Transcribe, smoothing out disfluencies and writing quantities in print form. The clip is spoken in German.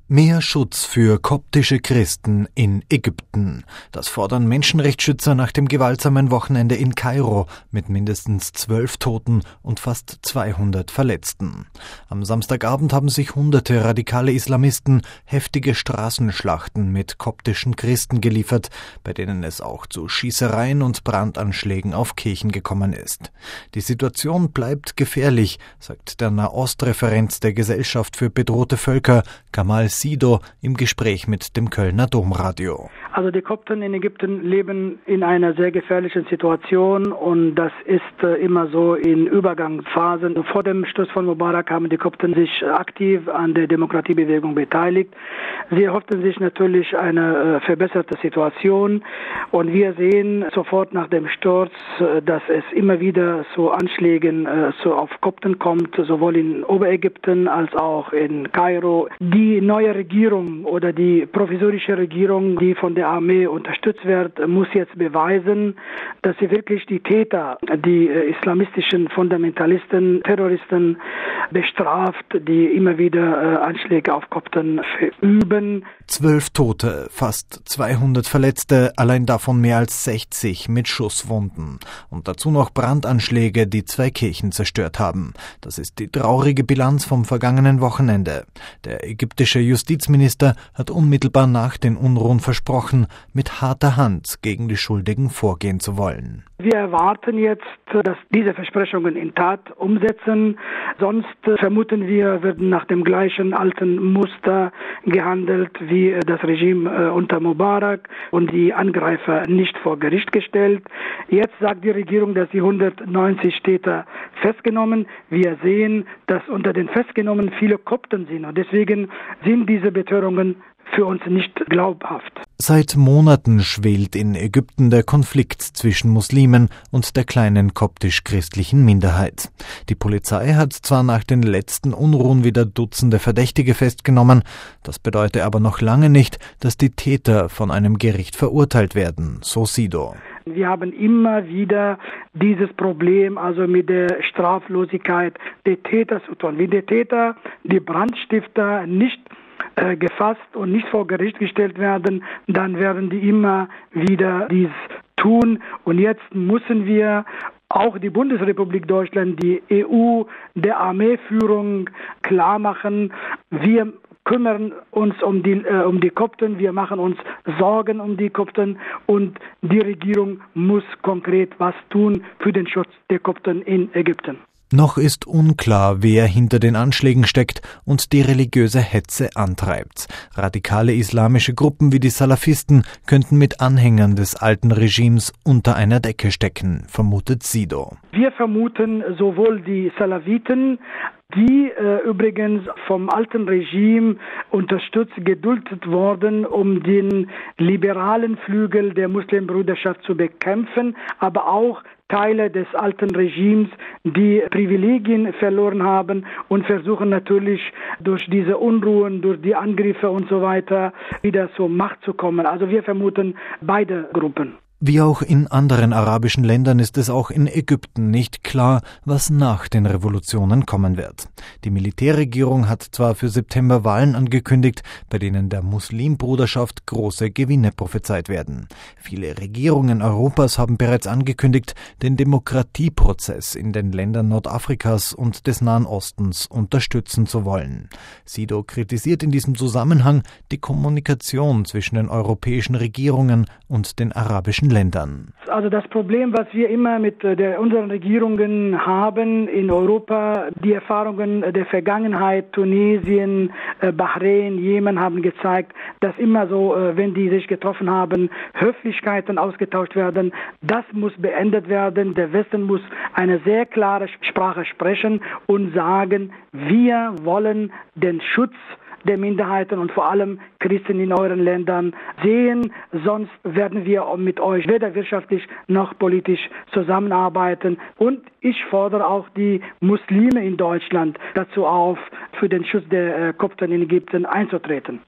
Mehr Schutz für koptische Christen in Ägypten. Das fordern Menschenrechtsschützer nach dem gewaltsamen Wochenende in Kairo mit mindestens 12 Toten und fast 200 Verletzten. Am Samstagabend haben sich hunderte radikale Islamisten heftige Straßenschlachten mit koptischen Christen geliefert, bei denen es auch zu Schießereien und Brandanschlägen auf Kirchen gekommen ist. Die Situation bleibt gefährlich, sagt der Nahostreferent der Gesellschaft für bedrohte Völker, Kamal Sido, im Gespräch mit dem Kölner Domradio. Also die Kopten in Ägypten leben in einer sehr gefährlichen Situation und das ist immer so in Übergangsphasen. Vor dem Sturz von Mubarak haben die Kopten sich aktiv an der Demokratiebewegung beteiligt. Sie erhofften sich natürlich eine verbesserte Situation und wir sehen sofort nach dem Sturz, dass es immer wieder zu Anschlägen auf Kopten kommt, sowohl in Oberägypten als auch in Kairo. Die neue Regierung oder die provisorische Regierung, die von der Armee unterstützt wird, muss jetzt beweisen, dass sie wirklich die Täter, die islamistischen Fundamentalisten, Terroristen bestraft, die immer wieder Anschläge auf Kopten verüben. 12 Tote, fast 200 Verletzte, allein davon mehr als 60 mit Schusswunden. Und dazu noch Brandanschläge, die 2 Kirchen zerstört haben. Das ist die traurige Bilanz vom vergangenen Wochenende. Der ägyptische Justizminister hat unmittelbar nach den Unruhen versprochen, mit harter Hand gegen die Schuldigen vorgehen zu wollen. Wir erwarten jetzt, dass diese Versprechungen in Tat umsetzen. Sonst vermuten wir, werden nach dem gleichen alten Muster gehandelt wie das Regime unter Mubarak und die Angreifer nicht vor Gericht gestellt. Jetzt sagt die Regierung, dass sie 190 Täter festgenommen. Wir sehen, dass unter den Festgenommenen viele Kopten sind und deswegen sind diese Betörungen für uns nicht glaubhaft. Seit Monaten schwelt in Ägypten der Konflikt zwischen Muslimen und der kleinen koptisch-christlichen Minderheit. Die Polizei hat zwar nach den letzten Unruhen wieder Dutzende Verdächtige festgenommen, das bedeutet aber noch lange nicht, dass die Täter von einem Gericht verurteilt werden, so Sido. Wir haben immer wieder dieses Problem, also mit der Straflosigkeit der Täter zu tun. Wie der Täter, die Brandstifter nicht gefasst und nicht vor Gericht gestellt werden, dann werden die immer wieder dies tun. Und jetzt müssen wir auch die Bundesrepublik Deutschland, die EU, der Armeeführung klar machen, wir kümmern uns um die Kopten, wir machen uns Sorgen um die Kopten und die Regierung muss konkret was tun für den Schutz der Kopten in Ägypten. Noch ist unklar, wer hinter den Anschlägen steckt und die religiöse Hetze antreibt. Radikale islamische Gruppen wie die Salafisten könnten mit Anhängern des alten Regimes unter einer Decke stecken, vermutet Sido. Wir vermuten sowohl die Salafiten, die übrigens vom alten Regime unterstützt, geduldet wurden, um den liberalen Flügel der Muslimbruderschaft zu bekämpfen, aber auch Teile des alten Regimes, die Privilegien verloren haben und versuchen natürlich durch diese Unruhen, durch die Angriffe und so weiter wieder zur Macht zu kommen. Also wir vermuten beide Gruppen. Wie auch in anderen arabischen Ländern ist es auch in Ägypten nicht klar, was nach den Revolutionen kommen wird. Die Militärregierung hat zwar für September Wahlen angekündigt, bei denen der Muslimbruderschaft große Gewinne prophezeit werden. Viele Regierungen Europas haben bereits angekündigt, den Demokratieprozess in den Ländern Nordafrikas und des Nahen Ostens unterstützen zu wollen. Sido kritisiert in diesem Zusammenhang die Kommunikation zwischen den europäischen Regierungen und den arabischen Ländern. Also das Problem, was wir immer mit unseren Regierungen haben in Europa, die Erfahrungen der Vergangenheit, Tunesien, Bahrain, Jemen haben gezeigt, dass immer so, wenn die sich getroffen haben, Höflichkeiten ausgetauscht werden. Das muss beendet werden. Der Westen muss eine sehr klare Sprache sprechen und sagen, wir wollen den Schutz der Minderheiten und vor allem Christen in euren Ländern sehen. Sonst werden wir mit euch weder wirtschaftlich noch politisch zusammenarbeiten. Und ich fordere auch die Muslime in Deutschland dazu auf, für den Schutz der Kopten in Ägypten einzutreten.